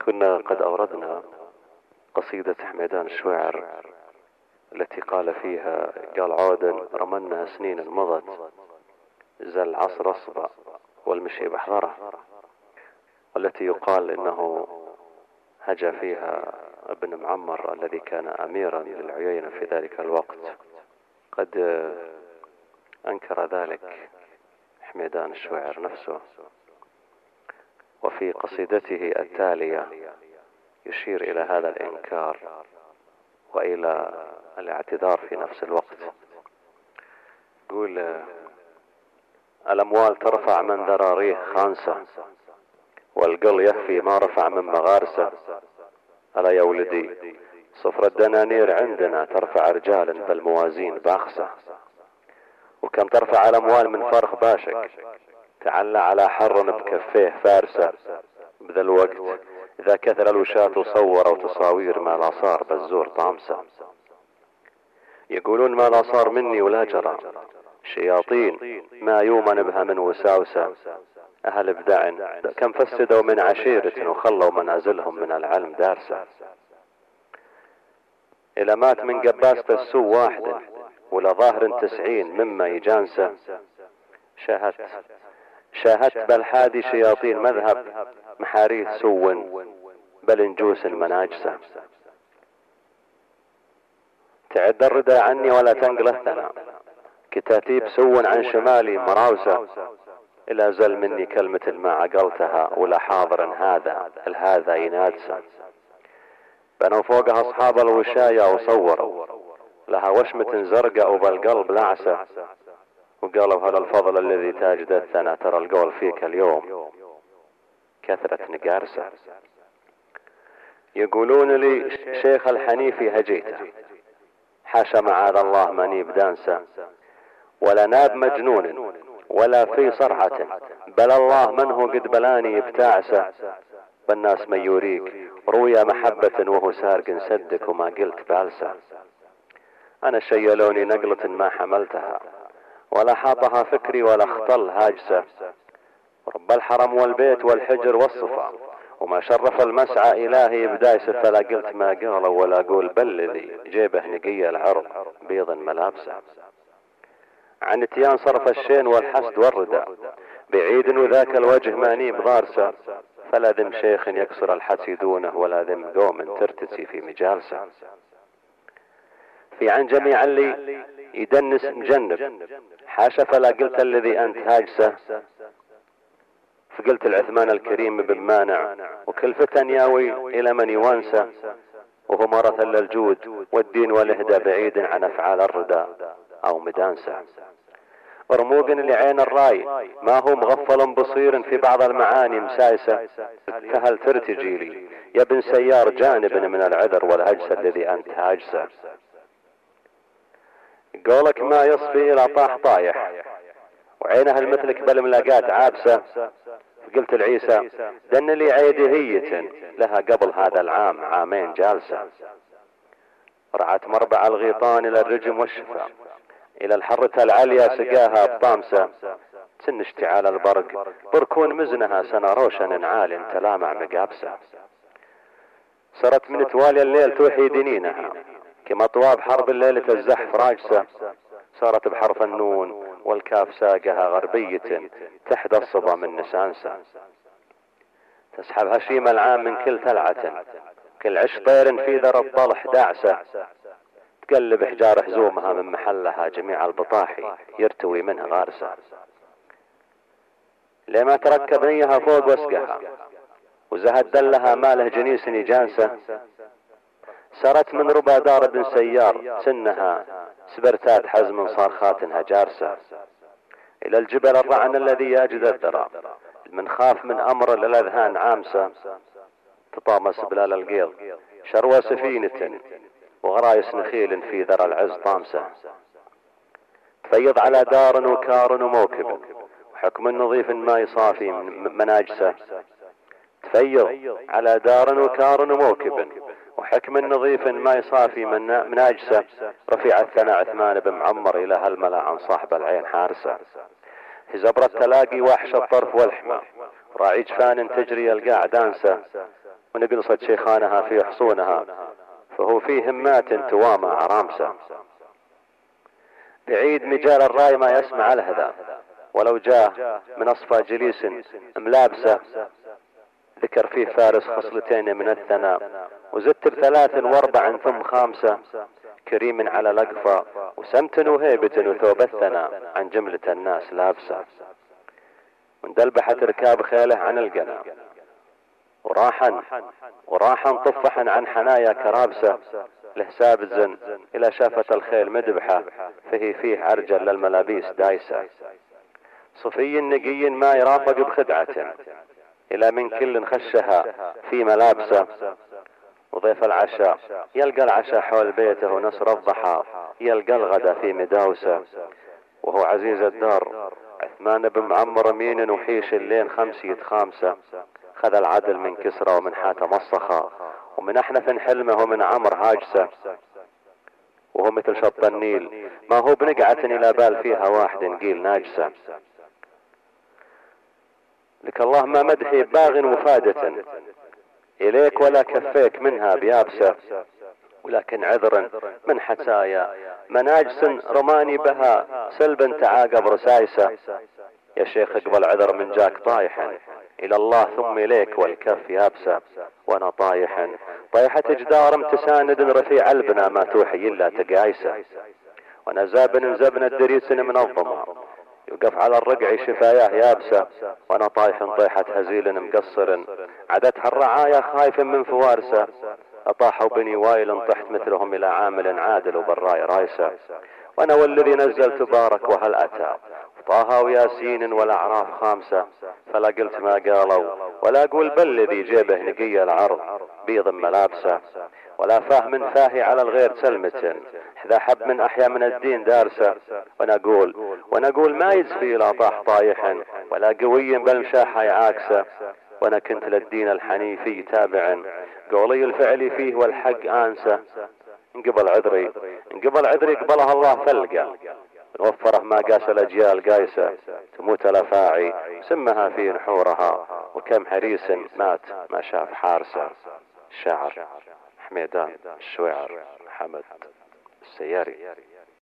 كنا قد أوردنا قصيدة حميدان الشويعر التي قال فيها: قال عودا رمنا سنين مضت، زل عصر أصبع والمشي بحضره، والتي يقال إنه هجا فيها ابن معمر الذي كان أميرا للعيينة في ذلك الوقت. قد أنكر ذلك حميدان الشويعر نفسه، وفي قصيدته التالية يشير إلى هذا الإنكار وإلى الاعتذار في نفس الوقت. يقول: الأموال ترفع من ذراريه خانسة، والقل يخفي ما رفع من مغارسه. ألا يا ولدي صفر الدنانير عندنا ترفع رجال بالموازين باخسة، وكم ترفع الأموال من فرخ باشك تعلى على حر بكفيه فارسة. بذا الوقت إذا كثر الوشاة صوروا تصاوير ما لا صار بالزور طامسة. يقولون ما لا صار مني ولا جرى، شياطين ما يومن بها من وساوسة. أهل بدعن كم فسدوا من عشيرة وخلوا منازلهم من العلم دارسة. إلى مات من قباسة السو واحد ولا ظاهر 90 مما يجانسه. شاهدت بالحادي شياطين مذهب محاريث سو بل نجوس مناجسة. تعد الردى عني ولا تنقل الثنا، كتاتيب سو عن شمالي مراوسة. إلى زل مني كلمة ما عقلتها ولا حاضر هذا ينادسة. بنوا فوقها أصحاب الوشاية وصوروا لها وشمة زرقاء وبالقلب لعسة، وقالوا هل الفضل الذي تاجد الثنا ترى القول فيك اليوم كثرة نقارسة. يقولون لي شيخ الحنيفي هجيته، حاشا معاذ الله ماني بدانسة، ولا ناب مجنون ولا في صرعة، بل الله من هو قد بلاني بتاعسة. بالناس من يوريك رويا محبة وهو سارق صدق وما قلت بالسة. أنا شيلوني نقلة ما حملتها، ولا حاطها فكري ولا اختل هاجسة. رب الحرم والبيت والحجر والصفا، وما شرف المسعى إلهي بدايسة. فلا قلت ما قالوا ولا أقول بل الذي جيبه نقية العرض بيض ملابسة. عن اتيان صرف الشين والحسد والردى بعيد وذاك الوجه ماني بضارسة. فلا ذم شيخ يكسر الحسي دونه ولا ذم قوم ترتسي في مجالسة. في عن جميع اللي يدنس مجنب، حاشا فلا قلت الذي أنت هاجسة. فقلت العثمان الكريم بن مانع وكلفة ياوي إلى من يوانسى، وهو مرث للجود والدين والإهدى بعيد عن أفعال الردى أو مدانسة. ارموق لعين الراي ما هو مغفل بصير في بعض المعاني مسايسة. فهل ترتجي لي يا ابن سيار جانب من العذر والهجس الذي أنت هاجسة. قولك ما يصفي إلى طاح طايح وعينها المثلك بالملاقات عابسة. فقلت العيسى دن لي عيدهية لها قبل هذا العام عامين جالسة. رعت مربع الغيطان إلى الرجم والشفا، إلى الحرة العالية سقاها بطامسة. سن اشتعال البرق بركون مزنها سنة روشن عال تلامع مقابسة. صرت من توالي الليل توحي دنينها كما طواب حرب الليلة الزحف راجسة. صارت بحرف النون والكاف ساقها غربية تحدى الصبا من نسانسة. تسحب هشيم العام من كل تلعة، كل عش طير في ذر الطلح داعسة. تقلب حجار حزومها من محلها جميع البطاحي يرتوي منها غارسة. لما تركب نيها فوق وسقها وزهد دلها ماله جنيس نجانسة. سرت من ربا دار بن سيار سنها سبرتات حزم صارخاتها جارسة. إلى الجبل الرعن الذي يجد الذرى من خاف من أمر للأذهان عامسة. تطامس بلال القيض شروى سفينة وغرايس نخيل في ذرى العز طامسة. تفيض على دار وكار وموكب وحكم نظيف ما يصافي مناجسة. تفيض على دار وكار وموكب وحكم نظيف ما يصافي مناجسة. رفيع الثناء عثمان بن معمر إلى هالملا عن صاحب العين حارسة. هزبر التلاقي وحش الطرف والحمى راعي جفان تجري القاع دانسة. ونقلصت شيخانها في حصونها، فهو في همات توامى عرامسة. بعيد مجال الراي ما يسمع الهذا، ولو جاء من أصفى جليس ملابسة، ذكر فيه فارس خصلتين من الثناء، وزدت بثلاث واربع ثم خامسة، كريم على لقفة وسمت وهيبة وثوب الثناء، عن جملة الناس لابسة. واندلبحت ركاب خيله عن القنا، وراحا طفحا عن حنايا كرابسة، لحساب الزن إلى شافة الخيل مدبحة، فيه عرجل للملابيس دايسة. صفي نقي ما يرافق بخدعة، إلى من كل خشها في ملابسه. وضيف العشاء يلقى العشاء حول بيته، ونسر الضحى يلقى الغدا في مداوسه. وهو عزيز الدار عثمان بن معمر مين، وحيش اللين خمسية خامسة، خذ العدل من كسرى ومن حاتم مصخة، ومن أحنف حلمه ومن عمر هاجسة. وهو مثل شط النيل ما هو بنقعة إلى بال فيها واحد نقيل ناجسة. لك الله ما مدحي باغ مفادة إليك، ولا كفيك منها بيابسة، ولكن عذر من حسايا مناجس رماني بها سلبا تعاقب رسايسة. يا شيخ اقبل عذر من جاك طايحا إلى الله ثم إليك، والكف يابسة. وأنا طايحة جدار تساند رفيع البنا، ما توحي إلا تقايسة. وأنا زبن الدريس من الضمار، يوقف على الرقع شفاياه يابسة. وانا طيحة هزيل مقصر، عدتها الرعايا خايف من فوارسه. اطاحوا بني وايل طحت مثلهم الى عامل عادل وبراي رايسه. وانا والذي نزلت بارك وهل اتى، طه وياسين والاعراف خامسه. فلا قلت ما قالوا ولا اقول بل الذي جيبه نقي العرض بيض ملابسه. ولا فهم فاهي على الغير سلمة، اذا حب من احيا من الدين دارسه. وانا اقول ما يزفي لا طاح طايح، ولا قوي بل مشاحة عاكسه. وانا كنت للدين الحنيفي تابع، قولي الفعل فيه والحق انسه. انقبل عذري قبلها الله فلقى، وفره ما قاس الاجيال قايسه. تموت الافاعي سمها في نحورها، وكم حريس مات ما شاف حارسه. الشاعر حميدان الشويعر حمد السياري.